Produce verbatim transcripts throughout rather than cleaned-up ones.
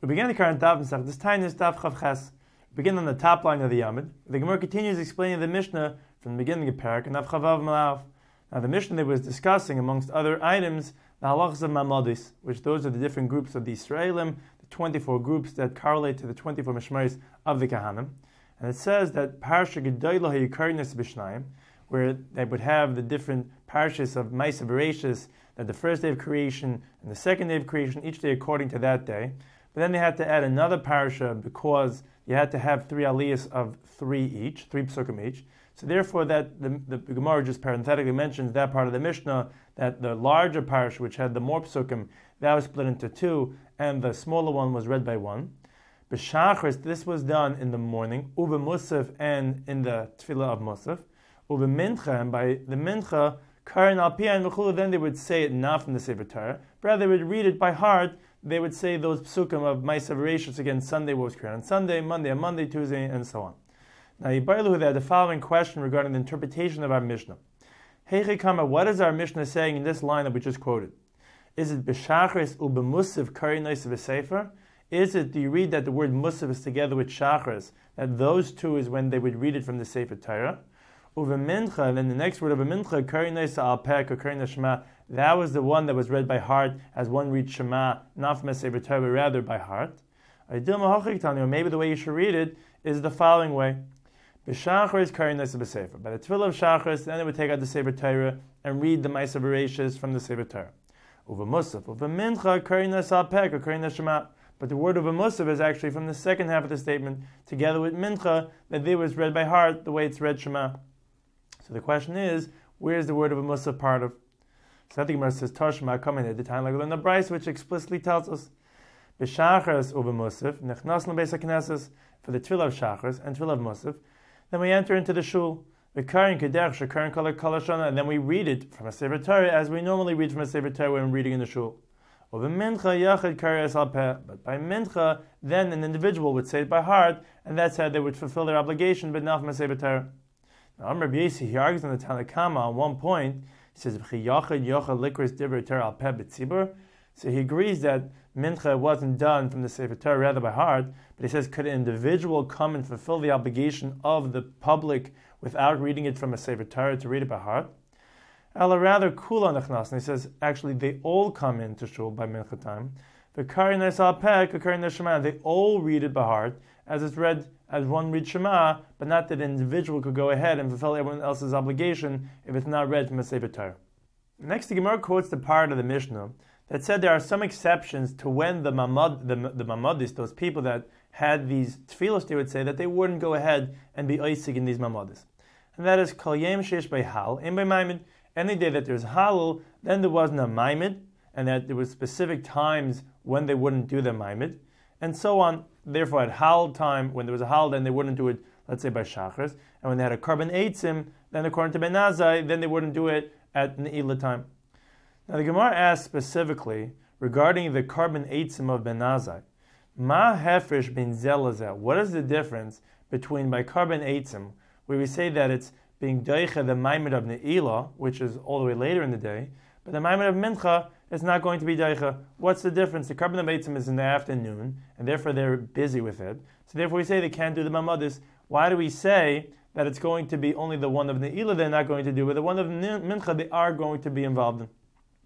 We begin the current daf and this time is daf chav ches. We begin on the top line of the Yamid. The Gemara continues explaining the Mishnah from the beginning of Parak and daf chavav malav. Now the Mishnah that was discussing, amongst other items, the halachas of Mamadis, which those are the different groups of the Israelim, the twenty-four groups that correlate to the twenty-four mishmaris of the Kahanim. And it says that Parsha Gedolah HaYikarnes B'Shnayim, where they would have the different parshas of Ma'aser Bereishis, that the first day of creation and the second day of creation, each day according to that day. But then they had to add another parsha because you had to have three aliyahs of three each, three psukim each. So therefore, that the, the Gemara just parenthetically mentions that part of the Mishnah, that the larger parsha, which had the more psukim, that was split into two, and the smaller one was read by one. B'shachris, this was done in the morning, uve musaf, and in the tefillah of musaf, uve mincha, and by the mincha, karin al piyah and mechulu, then they would say it not from the Sefer Torah, but rather they would read it by heart. They would say those psukim of Ma'aser Bereishis again, Sunday what was created on Sunday, Monday on Monday, Tuesday, and so on. Now, Yibaylu had the following question regarding the interpretation of our Mishnah. Heiche Kama, what is our Mishnah saying in this line that we just quoted? Is it b'shachris u b'musav karinais v'sefer? Is it, do you read that the word musav is together with shachris, that those two is when they would read it from the Sefer Torah? Uve mincha, and then the next word of a mincha, karinais al pek or karinais shema, that was the one that was read by heart, as one reads Shema, not from a Sefer Torah, but rather by heart. Or maybe the way you should read it is the following way. B'shachris karinais b'sefer. By the tefillah of shachris, then they would take out the Sefer Torah and read the Ma'aser Bereishis from the Sefer Torah. Uve musaf, uve mincha, karinais al pek or karinais shema. But the word of a musaf is actually from the second half of the statement, together with mincha, that there was read by heart, the way it's read Shema. So the question is, where is the word of a musaf part of? So that the Gemara says, Toshma coming at the time like in the Bryce, which explicitly tells us, B'shachris uve musaf, nechnasnu beis hakneses, for the tefillah of shachris and tefillah of musaf. Then we enter into the shul, v'karin kedech shekarin kol shana, and then we read it from a Sefer Torah as we normally read from a Sefer Torah when reading in the shul. Uve mincha yachid karis al peh, but by mincha, then an individual would say it by heart, and that's how they would fulfill their obligation, but not from a Sefer Torah. Now, Amr Rabbi Yossi, he argues in the Tanna Kama on one point. He says, so he agrees that mincha wasn't done from the Sefer Torah, rather by heart, but he says, could an individual come and fulfill the obligation of the public without reading it from a Sefer Torah to read it by heart? Ella rather kula nechnas, and he says, actually they all come into shul by mincha time. They all read it by heart, as it's read as one reads Shema, but not that an individual could go ahead and fulfill everyone else's obligation if it's not read from a Sefer Torah. Next, the Gemara quotes the part of the Mishnah that said there are some exceptions to when the mamad, the, the mamadis, those people that had these tefillos, they would say that they wouldn't go ahead and be oisig in these mamadis. And that is kol yem sheish by hal, in by maimed. Any day that there's halal, then there wasn't a maimed, and that there was specific times when they wouldn't do the maimed, and so on. Therefore, at hal time, when there was a hal, then they wouldn't do it, let's say, by shachris. And when they had a korban eitzim, then according to Ben Azai, then they wouldn't do it at Ne'ilah time. Now, the Gemara asks specifically regarding the korban eitzim of Ben Azai. Ma hefresh bin zelazah. What is the difference between by korban eitzim, where we say that it's being doicha the maimed of Ne'ilah, which is all the way later in the day, but the maimed of mincha is not going to be daicha. What's the difference? The korban beitzim is in the afternoon, and therefore they're busy with it. So therefore we say they can't do the mamadis. Why do we say that it's going to be only the one of Ne'ilah they're not going to do, but the one of mincha they are going to be involved in?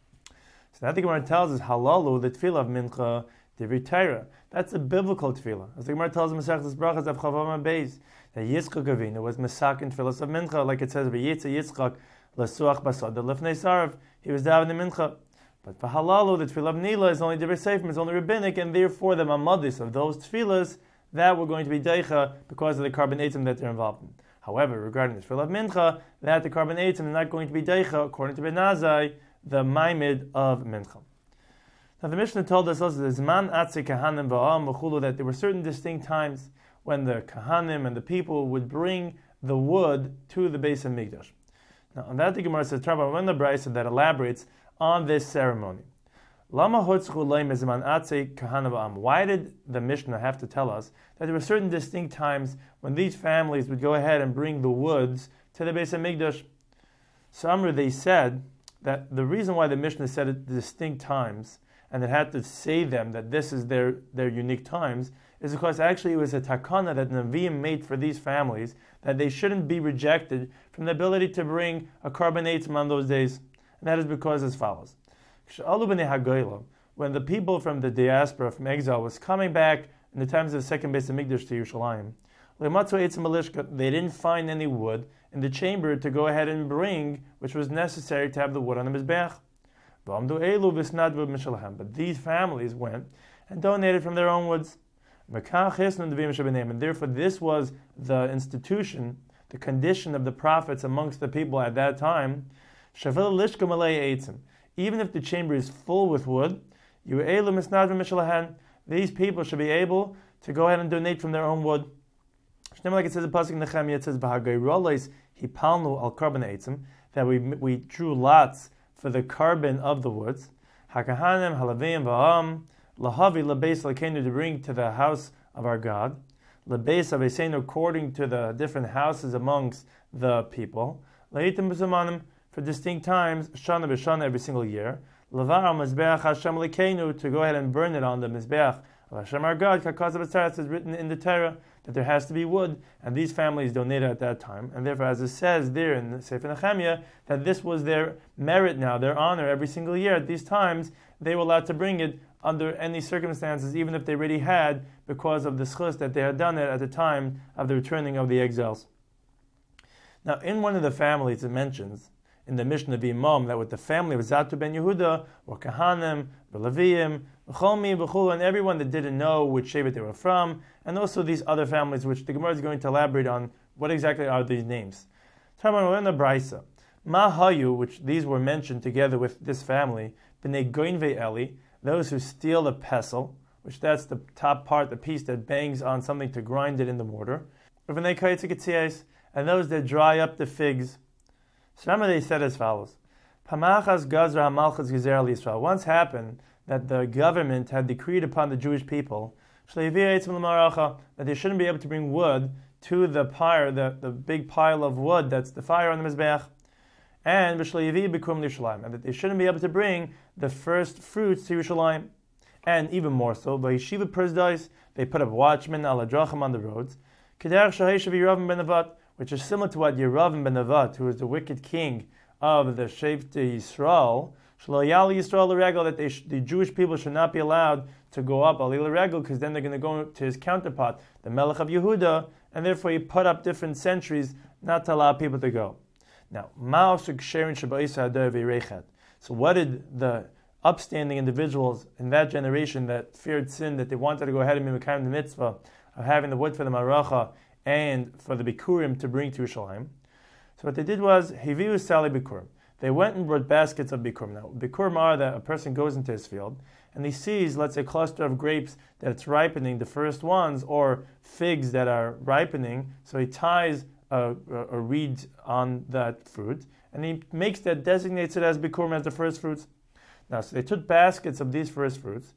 So that the Gemara tells us, halalu, the tefillah of mincha, divri Torah. That's a biblical tefillah. As the Gemara tells us, Masechtas Brachas of Chavama Beis, that Yitzchak Avinu was mesak in tefillas of mincha, like it says, v'yitza Yitzchak l'suach basad l'fnei sarav. He was davening mincha. But for halalu, the tefillah of Ne'ilah is only divrei seifim, it's only rabbinic, and therefore the mamadis of those tefillahs, that were going to be deicha because of the korban eitzim that they're involved in. However, regarding the tefillah of mincha, that the korban eitzim is not going to be deicha, according to Ben Azai, the maimed of mincha. Now the Mishnah told us also zman atze kahanim va'am v'chulu, that there were certain distinct times when the kahanim and the people would bring the wood to the Beis Hamikdash. Now on that the Gemara says, Tarba when the Brisa that elaborates on this ceremony. Lama hotzchu leim zman atze kahanim va'am. Why did the Mishnah have to tell us that there were certain distinct times when these families would go ahead and bring the woods to the Beis Hamikdash? So Amr, they said that the reason why the Mishnah said it distinct times, and it had to say them that this is their, their unique times, is because actually it was a takana that Nevi'im made for these families, that they shouldn't be rejected from the ability to bring a korban eitzim on those days. And that is because as follows. When the people from the diaspora, from exile, was coming back in the times of the second Beis Hamikdash to Yerushalayim, they didn't find any wood in the chamber to go ahead and bring, which was necessary to have the wood on the Mizbeach. But these families went and donated from their own woods. And therefore this was the institution, the condition of the prophets amongst the people at that time. Even if the chamber is full with wood, these people should be able to go ahead and donate from their own wood. Like it says in Pasuk Nehemiah, it says that we we drew lots for the carbon of the woods. Hakahanim, Halavim, Va'am, Lahavi, Labeis, Lakenu, to bring to the house of our God. Labeis, Aveseinu, according to the different houses amongst the people. Laitim B'Zamanim, for distinct times, Shana B'Shana, every single year. Lavar Mizbeach Hashem Lakenu, to go ahead and burn it on the Mizbeach of Hashem our God. Kakazav Atzaras is written in the Torah that there has to be wood, and these families donated at that time. And therefore, as it says there in the Sefer Nehemiah, that this was their merit now, their honor every single year. At these times, they were allowed to bring it under any circumstances, even if they already had, because of the schus that they had done it at the time of the returning of the exiles. Now, in one of the families it mentions, in the Mishnah V'imam, that with the family of Zatu ben Yehuda, or Kahanim, Leviim, Chomi, B'chul, and everyone that didn't know which Shevet they were from, and also these other families, which the Gemara is going to elaborate on what exactly are these names. Tarman Braisa, Mahayu, which these were mentioned together with this family, B'nei Goin Ve'eli, those who steal the pestle, which that's the top part, the piece that bangs on something to grind it in the mortar, B'nei Kayetzik, and those that dry up the figs. So they said as follows: Pamachas Gazra Malchus Gezer al Yisrael. Once happened that the government had decreed upon the Jewish people that they shouldn't be able to bring wood to the pyre, the, the big pile of wood that's the fire on the Mizbeach, and and that they shouldn't be able to bring the first fruits to Yerushalayim. And even more so, by Yeshiva Persdais, they put up watchmen ala drachim on the roads, which is similar to what Yeravim ben Nevat, who was the wicked king of the Shevtei Yisrael, Yisrael Regel, that they sh- the Jewish people should not be allowed to go up Alil Regel, because then they're going to go to his counterpart, the Melech of Yehuda, and therefore he put up different sentries not to allow people to go. Now, so what did the upstanding individuals in that generation that feared sin, that they wanted to go ahead and make the mitzvah of having the wood for the maracha and for the bikurim to bring to Yerushalayim? So what they did was, Hiviu Sali Bikurim. They went and brought baskets of bikurim. Now, bikurim are that a person goes into his field and he sees, let's say, a cluster of grapes that's ripening, the first ones, or figs that are ripening, so he ties a, a, a reed on that fruit, and he makes that, designates it as bikurim, as the first fruits. Now, so they took baskets of these first fruits,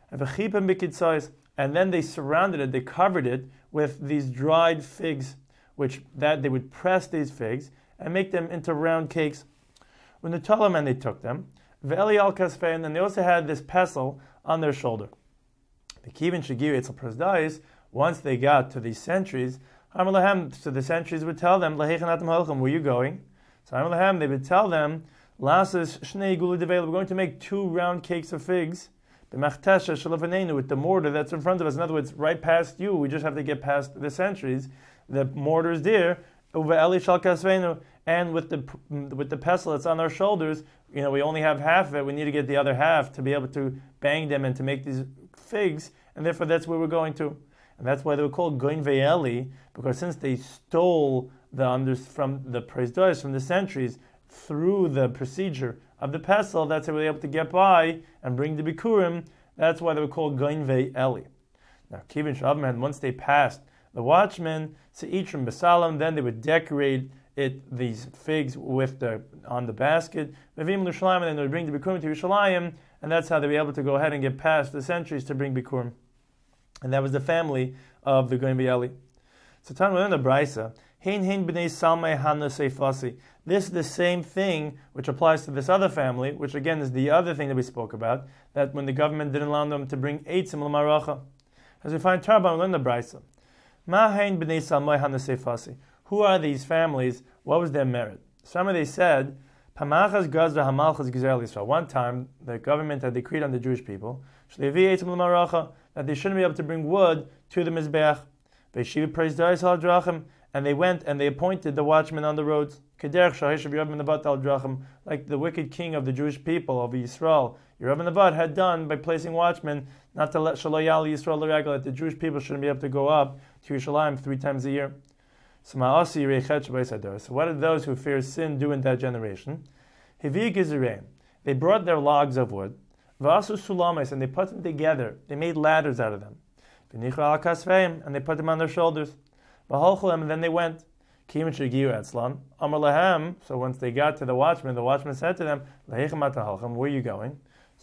and then they surrounded it, they covered it with these dried figs, which that they would press these figs and make them into round cakes. When the Talam, and they took them, Ve'eli al kasfein, and they also had this pestle on their shoulder. The kivin shagir etzel prosdais, once they got to these sentries, so the sentries would tell them, Lahechanatim halchim, where are you going? So they would tell them, Lasas shnei gulu devela, we're going to make two round cakes of figs, with the mortar that's in front of us. In other words, right past you, we just have to get past the sentries. The mortar is there, and with the with the pestle that's on our shoulders, you know, we only have half of it. We need to get the other half to be able to bang them and to make these figs, and therefore that's where we're going to. And that's why they were called Goin Ve'eli, because since they stole the under from the presdois, from the sentries, through the procedure of the pestle, that's how they were able to get by and bring the bikurim. That's why they were called Goin Ve'eli. Now, Kivin Shavman, once they passed the watchmen, Seitrim Besalam, then they would decorate it, these figs, with the on the basket, Vivim Lushalayim, and then they would bring the bikurim to Yerushalayim, and that's how they were able to go ahead and get past the centuries to bring bikurim. And that was the family of the Goin Ve'eli. So Tan we learn the Brisa. Hein hein b'nei Salmei Hanu Seifasi. This is the same thing which applies to this other family, which again is the other thing that we spoke about, that when the government didn't allow them to bring eitzim l'maracha. As we find Tarban, we learn the Brisa. Ma hein b'nei Salmei Hanu Seifasi. Who are these families? What was their merit? Some of they said, Pamachas Gazra Hamalchas Gizrael Yisrael. One time, the government had decreed on the Jewish people that they shouldn't be able to bring wood to the Mizbeach. And they went and they appointed the watchmen on the roads. Like the wicked king of the Jewish people of Yisrael, Yerub Nevat had done by placing watchmen not to let Shaloyal Yisrael L'Regel, that the Jewish people shouldn't be able to go up to Yerushalayim three times a year. So what did those who fear sin do in that generation? They brought their logs of wood, and they put them together. They made ladders out of them. And they put them on their shoulders. And then they went. So once they got to the watchman, the watchman said to them, where are you going?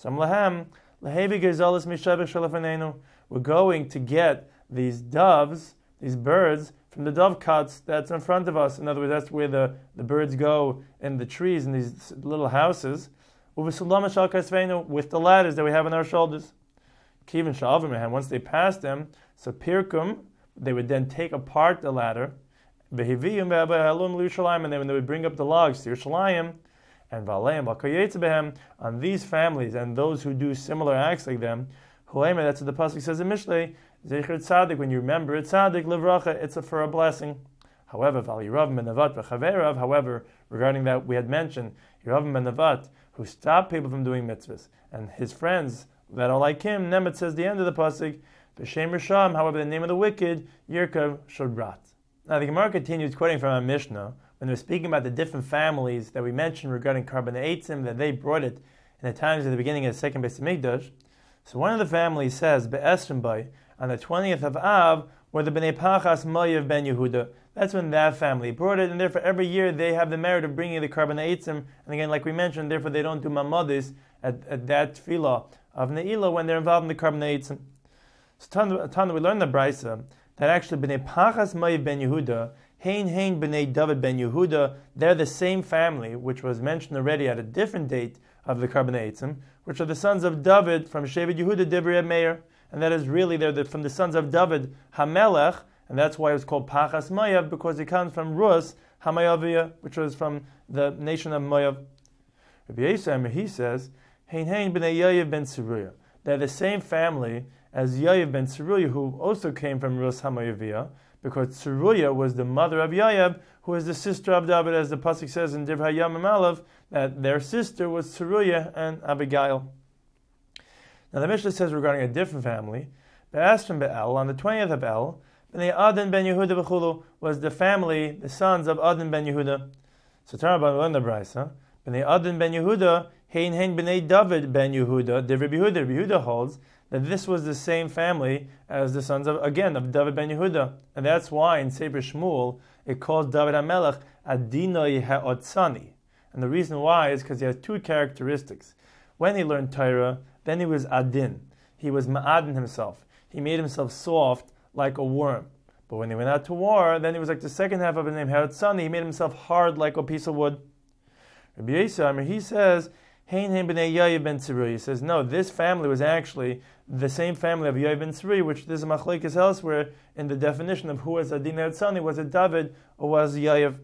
We're going to get these doves, these birds, from the dove cots that's in front of us. In other words, that's where the, the birds go in the trees in these little houses. With the ladders that we have on our shoulders. Once they passed them, so Pirkum, they would then take apart the ladder, and they, when they would bring up the logs to Yerushalayim, and on these families and those who do similar acts like them, that's what the pasuk says in Mishlei, Zecher Tzadik, when you remember it, Tzadik Livracha, it's a, for a blessing. However, however, regarding that we had mentioned, Yerav ben Nevat, who stopped people from doing mitzvahs, and his friends that are like him, Nemet says the end of the pasuk, B'Shem Risham, however, the name of the wicked, Yirkav Shodbrat. Now the Gemara continues quoting from our Mishnah, when they're speaking about the different families that we mentioned regarding Karban Eitzim, that they brought it in the times of the beginning of the second Beis Hamikdash. So one of the families says, Be'esrim on the twentieth of Av, were the Bnei Pachas Moav ben Yehuda. That's when that family brought it, and therefore every year they have the merit of bringing the Karban Eitzim. And again, like we mentioned, therefore they don't do Mamadis at, at that tefillah of Ne'ilah when they're involved in the Karban Eitzim. So Tana, we learned the Brisa that actually Bnei Pachas Moav ben Yehuda, Hein Hein Bnei David ben Yehuda, they're the same family, which was mentioned already at a different date of the Karban Eitzim, which are the sons of David from Shevet Yehuda Divrei Meir, and that is really they're the, from the sons of David Hamelech, and that's why it was called Pachas Moav, because it comes from Rus Hamayavia, which was from the nation of Moav. Rabbi Yisrael, he says, Hein Hein Bnei Yayev ben Tzeruya, they're the same family as Yayev ben Tzeruya, who also came from Rus Hamayavia, because Tzeruya was the mother of Yayev, who is the sister of David, as the pasuk says in Divrei Hayamim Aleph, that their sister was Tzeruya and Abigail. Now the Mishnah says regarding a different family, Be'asrim Be'el, on the twentieth of El, Bnei Adin ben Yehuda B'chulu, was the family, the sons of Adin ben Yehuda. So Tarabban learned the Brisa, Bnei Adin ben Yehuda, Hein Hein Bnei David ben Yehuda, Divrei Yehuda, Rabbi Yehuda holds that this was the same family as the sons of, again, of David ben Yehuda. And that's why in Sefer Shmuel, it calls David HaMelech Adinoi Ha'otzani. And the reason why is because he has two characteristics. When he learned Torah, then he was Adin. He was Ma'adin himself. He made himself soft like a worm. But when he went out to war, then he was like the second half of his name, Ha'otzani. He made himself hard like a piece of wood. Rabbi Yisrael, he says, Hein Hein Bnei Yayev ben Tzeruya. He says, no, this family was actually the same family of Yayev ben Tzeruya, which there's a machlekes elsewhere in the definition of who was Adin Ha'otzani. Was it David or was Yayev?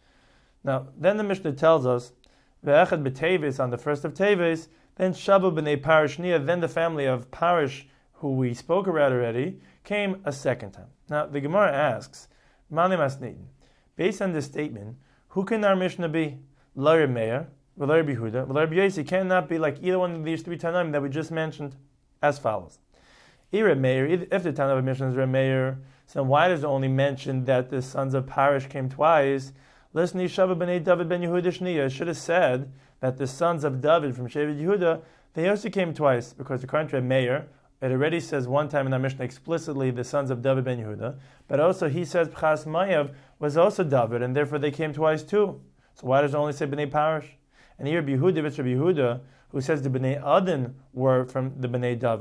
Now, then the Mishnah tells us, Ve'echad b'Teves, on the first of Teves, then Shabu b'nei Parish Nia, then the family of Parish, who we spoke about already, came a second time. Now, the Gemara asks, Mani Masnidin, based on this statement, who can our Mishnah be? Lo Reb Meir, Lo Reb Yehuda, Lo Reb Yosi, cannot be like either one of these three Tanaim that we just mentioned, as follows. Reb Meir, if the Tanaim of Mishnah is Reb Meir, so then why does it only mention that the sons of Parish came twice? Listen, Yishava b'nei David ben Yehuda Shniya should have said that the sons of David from Shevet Yehuda, they also came twice, because according to Reb Meir, it already says one time in our Mishnah explicitly the sons of David ben Yehuda, but also he says Pchas Mayav was also David, and therefore they came twice too. So why does it only say Bnei Parish? And here Yehuda, it's Rabbi Yehuda, who says the Bnei Adin were from the Bnei David.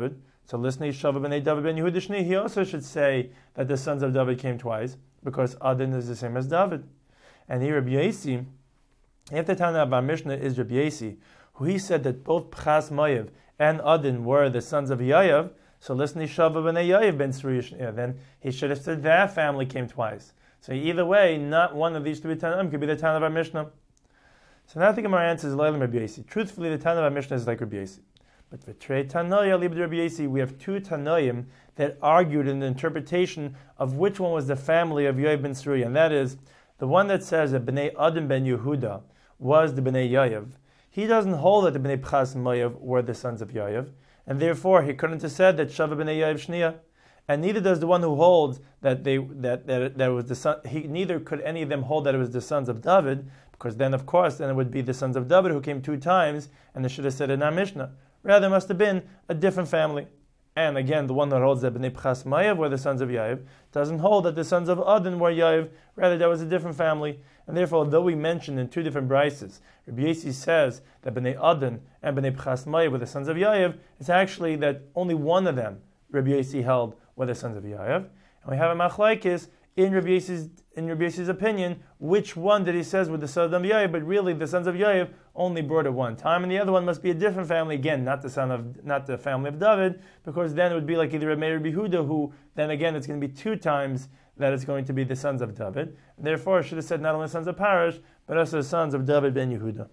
So listening to Shava b'nei David ben Yehuda Shni, he also should say that the sons of David came twice, because Adin is the same as David. And here Rabbi Yosi, if the Tana of our Mishnah is Rabbi Yosi, who he said that both Pchas Moav and Adin were the sons of Yayav, so listening to Shava b'nei Yayav ben Tzruya, then he should have said that family came twice. So either way, not one of these three Tanaim could be the Tana of our Mishnah. So now the Gemara answers Leilim Rabbi Yosi. Truthfully, the Tana of our Mishnah is like Rabbi Yosi. But v'trei Tanoya libed Rabbi Yosi, we have two Tanoim that argued in the interpretation of which one was the family of Yayav ben Tzruya, and that is the one that says that Bnei Adam ben Yehuda was the Bnei Yayav. He doesn't hold that the Bnei Pchas Moav were the sons of Yayav, and therefore he couldn't have said that Shava b'nei Yayav Shniya. And neither does the one who holds that they that that, that it was the son. He neither could any of them hold that it was the sons of David, because then of course then it would be the sons of David who came two times, and they should have said it in our Mishnah. Rather, it must have been a different family. And again, the one that holds that Bnei Pchas Moav were the sons of Yayav doesn't hold that the sons of Adin were Yayav. Rather, that was a different family. And therefore, although we mentioned in two different brises, Rabbi Yosi says that Bnei Adin and Bnei Pchas Moav were the sons of Yayav, it's actually that only one of them, Rabbi Yosi, held were the sons of Yayav. And we have a machlokes in Rabbi Yosi's in Rabbi Yosi's opinion, which one did he says with the sons of Yayav, but really the sons of Yayav only brought it one time, and the other one must be a different family, again, not the son of not the family of David, because then it would be like either Rabbi Meir or Rabbi Yehuda, who then again it's going to be two times that it's going to be the sons of David. And therefore, I should have said not only sons of Parash, but also the sons of David ben Yehuda.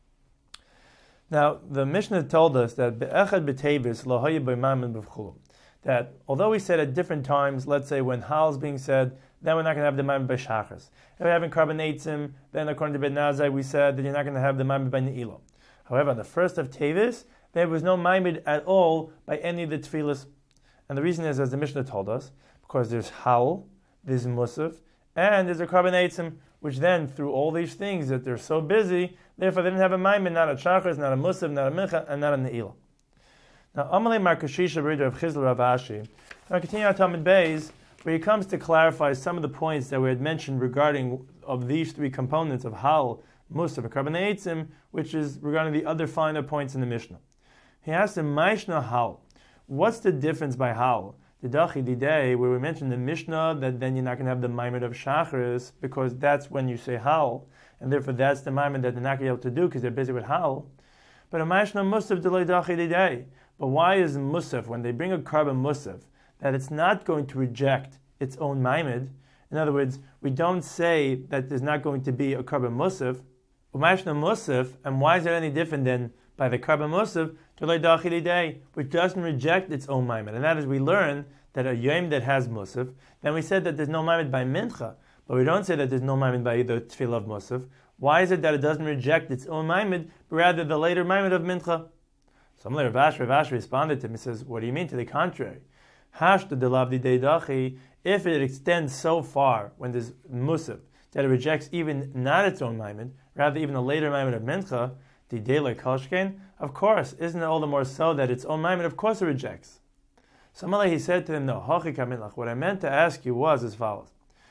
Now, the Mishnah told us that be'echad b'tevis lo haya b'mamen b'vchulu, that although we said at different times, let's say when Hal is being said, then we're not going to have the Maimon by Shachas. If we're having Karbanetzim, then according to Ben Nazai, we said that you're not going to have the Maimon by Ne'ilah. However, on the first of Tevis, there was no Maimon at all by any of the Tfilas. And the reason is, as the Mishnah told us, because there's Hal, there's Musaf, and there's a Karbanetzim, which then, through all these things, that they're so busy, therefore they didn't have a Maimon, not a Shachas, not a Musaf, not a Mincha, and not a Ne'ilah. Now, Amalei Markashisha B'Rider of Chizl Rav Ashi, now continue on Talmud Beis, where he comes to clarify some of the points that we had mentioned regarding of these three components of Hal, Musaf, and Karbanetzim, which is regarding the other finer points in the Mishnah. He asks him, Maishna Hal, what's the difference by Hal? The Dachi Didei, where we mentioned the Mishnah that then you're not going to have the Maimon of Shacharis, because that's when you say Hal, and therefore that's the Maimon that they're not going to be able to do because they're busy with Hal. But a Maishna Musaf Delay Dachi Didei. But why is Musaf, when they bring a Karban Musaf, that it's not going to reject its own Maimed? In other words, we don't say that there's not going to be a Karban Musaf. Umashna Musaf, and why is it any different than by the Karban Musaf, which doesn't reject its own Maimed? And that is, we learn that a Yom that has Musaf, then we said that there's no Maimed by Mincha, but we don't say that there's no Maimed by either Tefillah of Musaf. Why is it that it doesn't reject its own Maimed, but rather the later Maimed of Mincha? Similarly, Rav Ashi, Rav Ashi responded to him. He says, what do you mean? To the contrary. Hashta delavdi deidachi, if it extends so far when there's musaf, that it rejects even not its own maimed, rather even a later maimed of mincha, the dele koshken, of course, isn't it all the more so that its own maimed, of course it rejects. Similarly, he said to him, no, what I meant to ask you was as follows.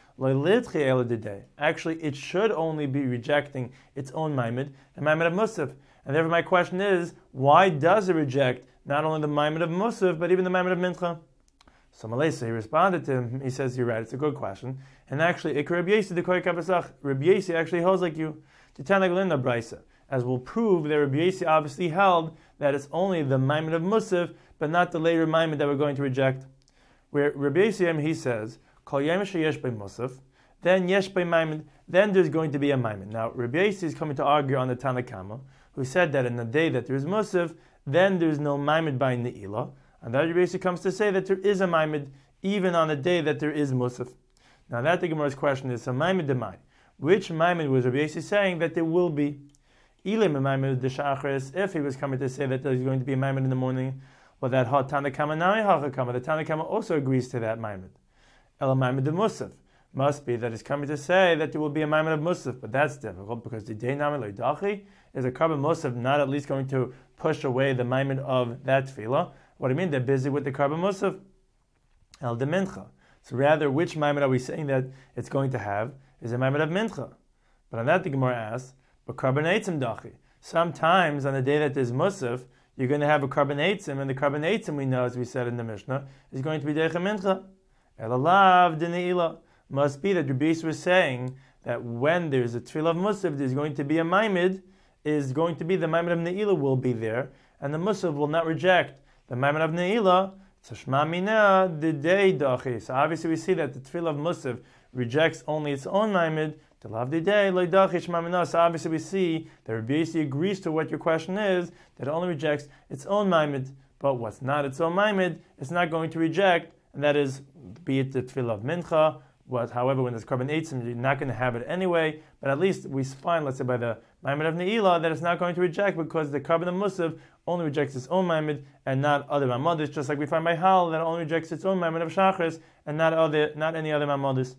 Actually, it should only be rejecting its own maimed, and maimed of musaf. And therefore my question is, why does it reject not only the Maimon of Musaf, but even the Maimon of Mincha? So Malesa, he responded to him, he says, you're right, it's a good question. And actually, Rabbi Yosi actually holds like you, to Tanaglinda Braisa, as will prove that Rabbi Yosi obviously held that it's only the Maimon of Musaf, but not the later Maimon that we're going to reject. Where Rabbi Yosi, he says, Kol Yom Sheyesh Bei Musaf, then Yesh Bei Maimon, then there's going to be a Maimon. Now, Rabbi Yosi is coming to argue on the Tanakama, who said that in the day that there is Musaf, then there's no Maimed by Ne'ilah. And that Rabbi Yosi comes to say that there is a Maimed even on the day that there is Musaf. Now that the Gemara's question is, so Maimed demai. Which Maimed was Rabbi Yosi saying that there will be? Ilim Maimed de Shachris, if he was coming to say that there's going to be a Maimed in the morning, well that ha Tanakama nami hachakama, the Tanakama also agrees to that Maimed. Ela Maimed de Musaf. Must be that he's coming to say that there will be a Maimed of Musaf, but that's difficult because the day nami loidachi is a Karban Musaf not at least going to push away the Maimed of that tefillah. What do you mean? They're busy with the Karban Musaf. El de Mincha. So rather, which Maimed are we saying that it's going to have is a Maimed of Mincha? But on that the Gemara asks, but Karban Eitzim dachi. Sometimes on the day that there's Musaf, you're going to have a carbon eitzim, and the carbon eitzim we know, as we said in the Mishnah, is going to be Deicha Mincha. Elalav D'Neila. Must be that Rabbi Yisrael was saying that when there's a Tefillah of Musaf, there's going to be a Maimid, is going to be the Maimid of Ne'ilah will be there, and the Musaf will not reject the Maimid of Ne'ilah. Tashma Mina the day dachi. So obviously we see that the Tefillah of Musaf rejects only its own Maimid. To love the day, lo dachi shma mina. So obviously we see that Rabbi Yisrael agrees to what your question is, that it only rejects its own Maimid. But what's not its own Maimid, it's not going to reject, and that is, be it the Tefillah of Mincha. What, however, when there's carbon eitzim, you're not going to have it anyway. But at least we find, let's say, by the Maimid of Ne'ilah, that it's not going to reject because the carbon of Musaf only rejects its own Maimid and not other Maimodis, just like we find by Hal that it only rejects its own Maimid of Shachris and not other, not any other Maimodis.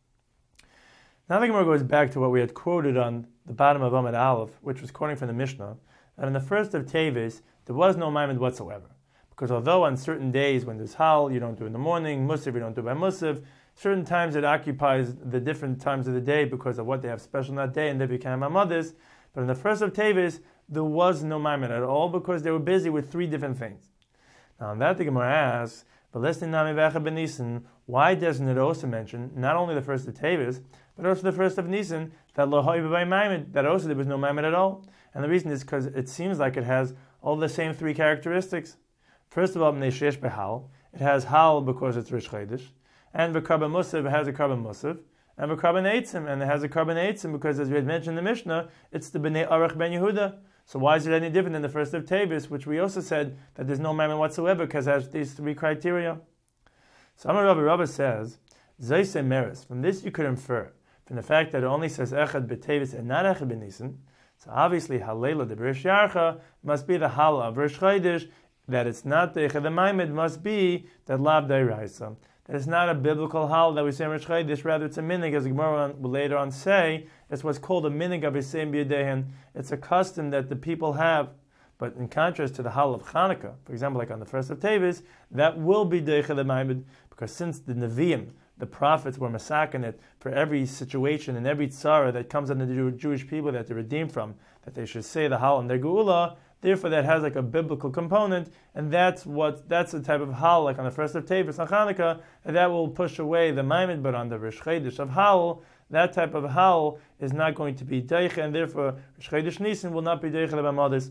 Now the Gemara goes back to what we had quoted on the bottom of Amud Aleph, which was quoting from the Mishnah, that in the first of Teves, there was no Maimid whatsoever. Because although on certain days when there's Hal, you don't do it in the morning, Musaf, you don't do it by Musaf, certain times it occupies the different times of the day because of what they have special in that day, and they became Maimodis. But in the first of Teves, there was no Maimid at all because they were busy with three different things. Now on that the Gemara asks, but listen, Nami Vecha ben Nisan, why doesn't it also mention not only the first of Teves, but also the first of Nisan, that lo ha'y b'vay Maimid, that also there was no Maimid at all? And the reason is because it seems like it has all the same three characteristics. First of all, B'nei Shesh Behal, it has Hal because it's Rish Chodesh, and the carbon Musaf has a carbon Musaf, and the carbon Eitzim, and it has a carbon Eitzim because, as we had mentioned in the Mishnah, it's the B'nei Arach ben Yehuda. So why is it any different than the first of Teves, which we also said that there's no Maimon whatsoever because it has these three criteria? So Amar Rabbi Rabba says, Zayseh Meres. From this you could infer, from the fact that it only says Echad b'Teves and not Echad b'Nisan, so obviously Halela de B'Rish Yarcha must be the Hala of Rish Chodesh, that it's not the Echad Maimid must be that Lav Dairaisa. That it's not a biblical hal that we say in Rish Chodesh, rather it's a minig, as the Gemara will later on say, it's what's called a minig of Yisayim B'Yadehen. It's a custom that the people have, but in contrast to the hal of Chanukah, for example, like on the first of Teves, that will be Deicha the Maimid, because since the Nevi'im, the prophets, were masakin it for every situation and every tzara that comes on the Jew- Jewish people that they're redeemed from, that they should say the hal in their Geula. Therefore, that has like a biblical component, and that's what that's the type of hal, like on the first of Teves on Chanukah, and that will push away the Maimid. But on the Rish Chodesh of hal, that type of hal is not going to be deicha, and therefore Rish Chodesh Nisan will not be deicha the B'Madis.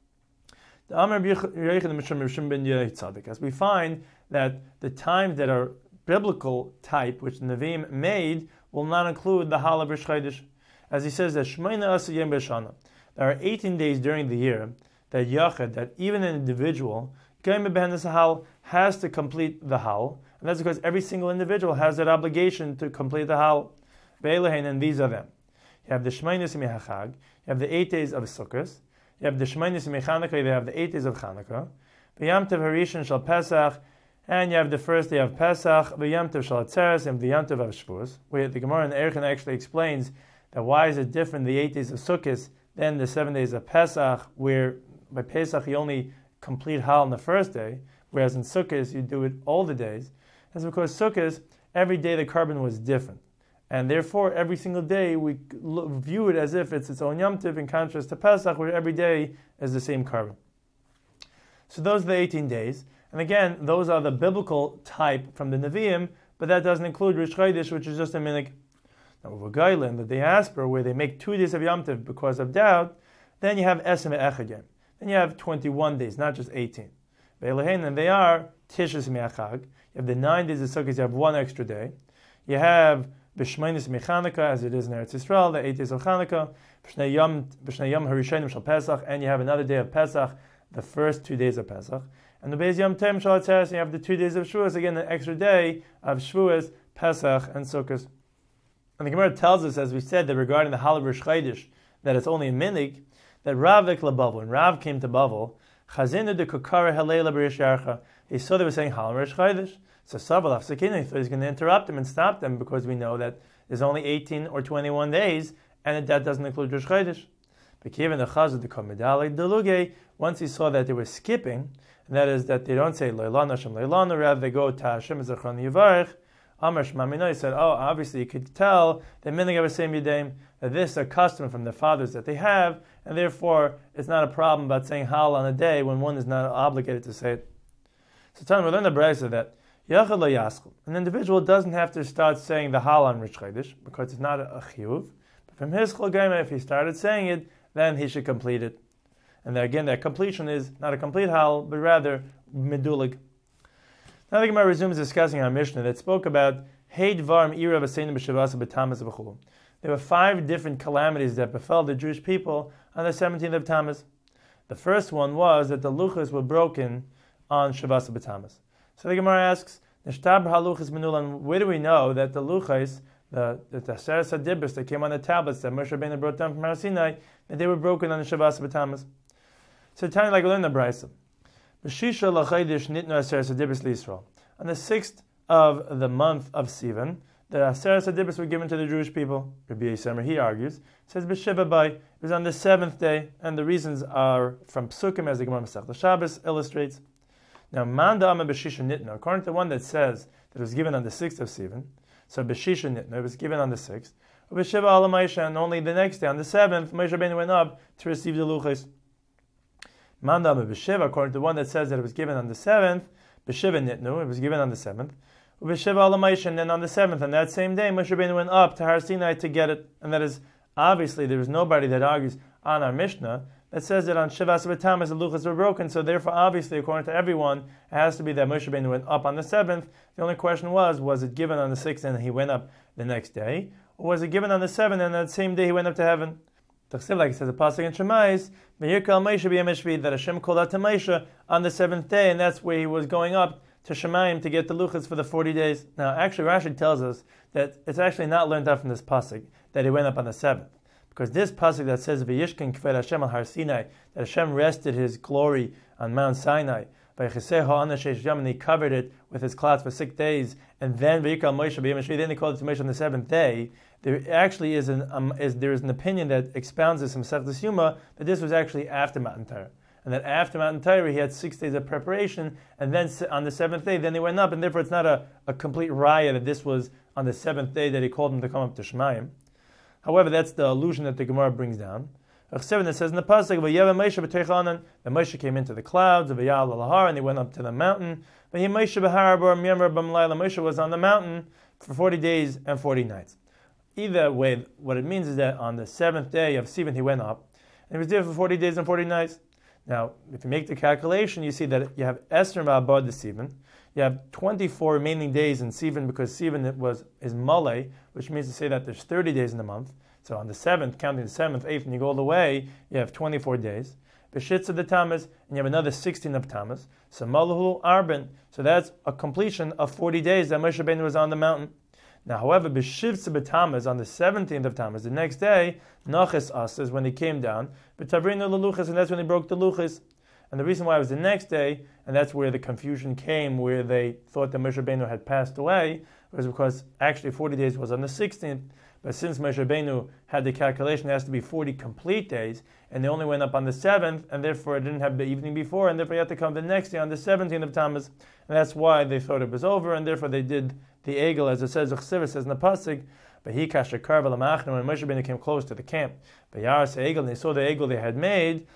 The Amar B'Yechid ben Yitzadik, as we find that the times that are biblical type, which the Nevi'im made, will not include the hal of Rish Chodesh, as he says that Shmeina Asar Yom B'Shana. There are eighteen days during the year that Yachid, that even an individual, has to complete the Hal, and that's because every single individual has that obligation to complete the Hal. And these are them. You have the Shmeinis Mehachag, you have the eight days of Sukkot, you have the Shmeinis Mechanukah, you have the eight days of Chanukah, the Yom Tov Harishon Shal Pesach, and you have the first day of Pesach, the Yom Tov Shal Atzeres, and the Yom Tov of Shavuos, where the Gemara in Erechon actually explains that why is it different, the eight days of Sukkot, than the seven days of Pesach, where by Pesach you only complete Hal on the first day, whereas in Sukkot you do it all the days. That's because Sukkot, every day the carbon was different. And therefore, every single day we look, view it as if it's its own Yom Tov, in contrast to Pesach, where every day is the same carbon. So those are the eighteen days. And again, those are the biblical type from the Nevi'im, but that doesn't include Rish Chodesh, which is just a minig. Now, with Gaila in the diaspora, where they make two days of Yom Tov because of doubt, then you have Esem Echad. Then you have twenty-one days, not just eighteen. And they are Tishas Me'achag. You have the nine days of Sukkot, you have one extra day. You have B'Shmeinis Mechanukah, as it is in Eretz Yisrael, the eight days of Chanukah. B'Shnei Yom Harishonim Shal Pesach, and you have another day of Pesach, the first two days of Pesach. And the Beis Yom Tem Shal Atzeres, you have the two days of Shavuos, again, an extra day of Shavuos, Pesach, and Sukkot. And the Gemara tells us, as we said, that regarding the Hal of Rish Chodesh, that it's only a minig, that Rav Ekla when Rav came to Bavel, Chazinu de Kokara Halela B'Rish Yarcha, he saw they were saying Hal Rish Chodesh. So Saval Afsakinu, he thought he was going to interrupt them and stop them because we know that there's only eighteen or twenty-one days, and that doesn't include Rish Chodesh. But given the Chazad de Komedale Deluge, once he saw that they were skipping, and that is that they don't say Leilana Shem Leilana, rather they go Ta Hashem Zechron Yivarech, Amar Shmaminoi said, oh, obviously you could tell that Minhag Avosem Yedeim, that this is a custom from their fathers that they have, and therefore it's not a problem about saying Hal on a day when one is not obligated to say it. So tell me, we learn the Brayso that Yachal lo yaschel, an individual doesn't have to start saying the Hal on Rosh Chodesh because it's not a chiyuv. But from his chol gaimer, if he started saying it, then he should complete it. And then again, that completion is not a complete Hal, but rather medulig. Now the Gemara resumes discussing our Mishnah that spoke about Heid Varm Ira V'Seinu B'Shavasa B'Tammuz B'Chulu. There were five different calamities that befell the Jewish people on the seventeenth of Tammuz. The first one was that the luchas were broken on Shavasa B'Tammuz. So the Gemara asks, Nishtab haluchas menulan, where do we know that the luchas, the the Aseret Hadibros that came on the tablets that Moshe Rabbeinu brought down from Har Sinai, that they were broken on the Shavasa B'Tammuz? So tell me, like we learned in the Brayso. B'shisha l'chaydish nitnu Aseret Hadibros l'Yisrael. On the sixth of the month of Sivan, the Aseret Hadibros were given to the Jewish people. Rabbi Yisrael, he argues, says B'Shiva Bai, it was on the seventh day, and the reasons are from Psukim, as the Gemara Masechta Shabbos illustrates. Now, Manda Amma B'Shisha Nitna, according to the one that says that it was given on the sixth of Sivan, so B'Shisha Nitna, it was given on the sixth, B'Shiva Ala Maisha, and only the next day, on the seventh, Moshe Rabbeinu went up to receive the luchos. Manda Amma B'Shiva, according to the one that says that it was given on the seventh, B'Shiva Nitnu, it was given on the seventh, B'Shiva Ala Maisha, and then on the seventh, on that same day, Moshe Rabbeinu went up to Har Sinai to get it, and that is, obviously, there is nobody that argues on our Mishnah that says that on Shavas B'Tammuz the luchas were broken, so therefore, obviously, according to everyone, it has to be that Moshe Rabbeinu went up on the seventh. The only question was, was it given on the sixth and he went up the next day? Or was it given on the seventh and that same day he went up to heaven? Like it says, the pasuk in Shemais, that Hashem called out to Moshe on the seventh day, and that's where he was going up to Shemayim to get the luchas for the forty days. Now, actually, Rashi tells us that it's actually not learned out from this pasuk that he went up on the seventh. Because this pasuk that says V'yishkin kver Hashem al Har Sinai, that Hashem rested His glory on Mount Sinai, and He covered it with His cloth for six days, and then V'yikal Moshe b'yom then He called it to Moshe on the seventh day. There actually is an um, is there is an opinion that expounds this from Masechtas Yuma that this was actually after Matan Torah, and that after Matan Torah he had six days of preparation, and then on the seventh day then he went up, and therefore it's not a, a complete raya that this was on the seventh day that He called him to come up to Shemayim. However, that's the allusion that the Gemara brings down. Seven, it says in the pasuk, that Moshe came into the clouds, and he went up to the mountain. Moshe was on the mountain for forty days and forty nights. Either way, what it means is that on the seventh day of Sivan he went up, and he was there for forty days and forty nights. Now, if you make the calculation, you see that you have Esther Ma'abad the Sivan. You have twenty-four remaining days in Sivan because Sivan it was is Malay, which means to say that there's thirty days in the month. So on the seventh, counting the seventh, eighth, and you go all the way, you have twenty-four days. B'shitz of the Tammuz, and you have another sixteen of Tammuz. So Malahu Arban. So that's a completion of forty days that Moshe Rabbeinu was on the mountain. Now, however, B'shivtz of Tammuz, on the seventeenth of Tammuz, the next day, Nachas As is when he came down. B'tavrinu l'luchas, and that's when he broke the luchas. And the reason why it was the next day, and that's where the confusion came, where they thought that Moshe Rabbeinu had passed away, was because actually forty days was on the sixteenth. But since Moshe Rabbeinu had the calculation, it has to be forty complete days, and they only went up on the seventh, and therefore it didn't have the evening before, and therefore you had to come the next day on the seventeenth of Tammuz, and that's why they thought it was over, and therefore they did the egel, as it says, Uchsiva says in the pasuk, but he kasher when Moshe Rabbeinu came close to the camp, but Yaras egel, and they saw the egel they had made,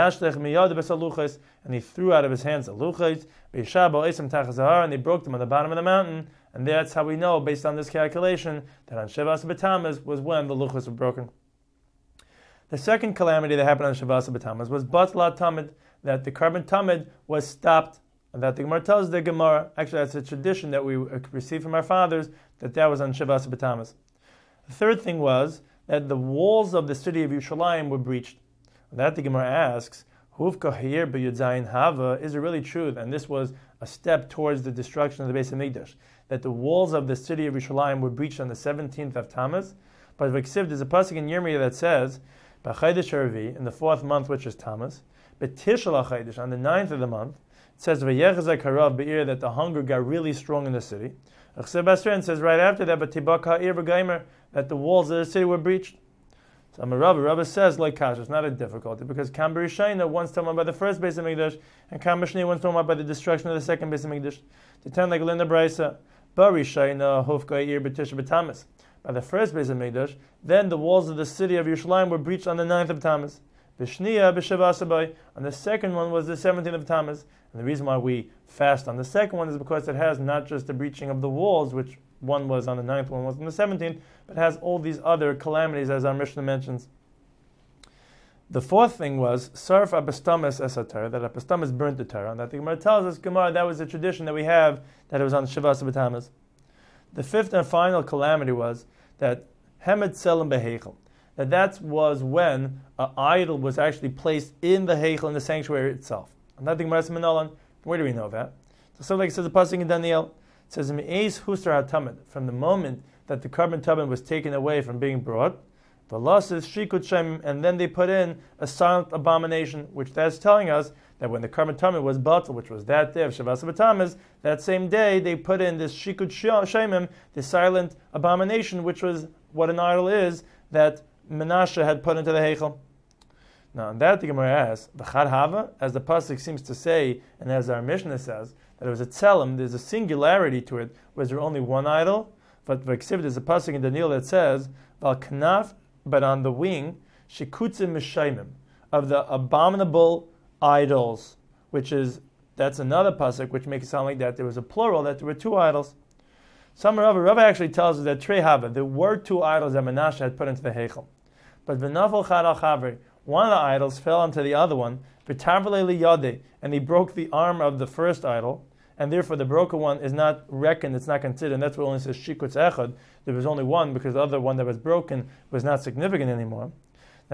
and he threw out of his hands the luchos, and they broke them on the bottom of the mountain. And that's how we know, based on this calculation, that on Shavas B'Tammuz was when the luchos were broken. The second calamity that happened on Shavas B'Tammuz was Batlat Tamid, that the carbon Tamid was stopped. And that the Gemara tells the Gemara, actually that's a tradition that we received from our fathers, that that was on Shavas B'Tammuz. The third thing was that the walls of the city of Yerushalayim were breached. That the Gemara asks, Huvka Hayir B'Yudzayin Hava, is it really true? And this was a step towards the destruction of the Beis HaMikdash, that the walls of the city of Yerushalayim were breached on the seventeenth of Tammuz. But V'ksiv, there's a pasuk in Yirmiyah that says, B'chaydish Harvi, in the fourth month, which is Tammuz, B'tishal HaChaydish, on the ninth of the month, it says V'yechazak Harav Be'ir, that the hunger got really strong in the city. V'ksiv Basran says right after that, B'tibak Ha'ir B'gaimer, that the walls of the city were breached. So Rabbi, Rabbi says, like Kash, it's not a difficulty, because Kam B'Rishayna once talking about by the first Beis HaMikdash, and Kam B'Shni once talking about by the destruction of the second Beis HaMikdash. To turn like Linda Brisa, Barishayna Hofka Ir B'Tisha B'Tamas. By the first Beis Hamikdash, then the walls of the city of Yerushalayim were breached on the ninth of Tammuz. V'Shniya B'Shavas Abai. And the second one was the seventeenth of Tammuz. And the reason why we fast on the second one is because it has not just the breaching of the walls, which one was on the ninth, one was on the seventeenth, but has all these other calamities, as our Mishnah mentions. The fourth thing was Sarf Abastamas Esatar, that Abastamas burnt the Torah, and that the Gemara tells us, Gemara, that was a tradition that we have, that it was on Shavas B'Tammuz. The fifth and final calamity was that Hemed Tselem Beheichel, that that was when an idol was actually placed in the Heichel, in the sanctuary itself. And that the Gemara says, Menolan, where do we know that? So, like it says the pasuk in Daniel, it says, Me'ez Husar HaTamid, from the moment that the carbon tubin was taken away from being brought, the law says Shikut Shem, and then they put in a silent abomination, which that's telling us that when the carbon tubin was batal, which was that day of Shavas B'Tammuz, that same day they put in this Shikut Shemim, the silent abomination, which was what an idol is, that Menashe had put into the Heichel. Now, on that the Gemara asks, V'chad Hava, as the pasuk seems to say, and as our Mishnah says, that it was a tzelem, there's a singularity to it, was there only one idol? But V'ksiv, there's a pasuk in Daniel that says, Val Knaf, but on the wing, Shikutzim Mishaimim, of the abominable idols, which is, that's another pasuk which makes it sound like that there was a plural, that there were two idols. Some Rava, Rava actually tells us that Trei Hava, there were two idols that Menashe had put into the Heichel. But V'nafal Chad al Chavri, one of the idols fell onto the other one, and he broke the arm of the first idol, and therefore the broken one is not reckoned, it's not considered, and that's what only says Shikutz Echad. There was only one, because the other one that was broken was not significant anymore. Now,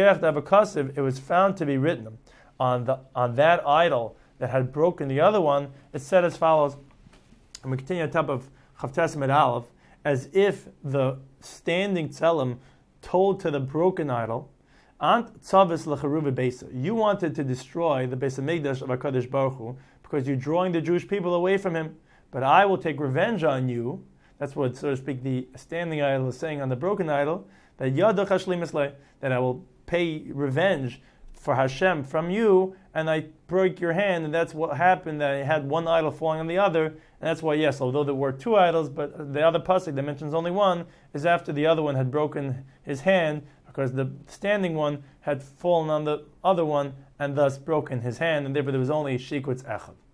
it was found to be written on the on that idol that had broken the other one. It said as follows, and we continue on top of Chavtes Med Aleph, as if the standing tzelem told to the broken idol, Ant tzavis lecharuva beisa. You wanted to destroy the Beis Hamikdash of HaKadosh Baruch Hu because you're drawing the Jewish people away from him. But I will take revenge on you. That's what, so to speak, the standing idol is saying on the broken idol, that Yadach Hashlim Mislei, that I will pay revenge for Hashem from you, and I broke your hand, and that's what happened, that I had one idol falling on the other, and that's why, yes, although there were two idols, but the other pasuk that mentions only one, is after the other one had broken his hand, because the standing one had fallen on the other one, and thus broken his hand, and therefore there was only Shikutz Echad.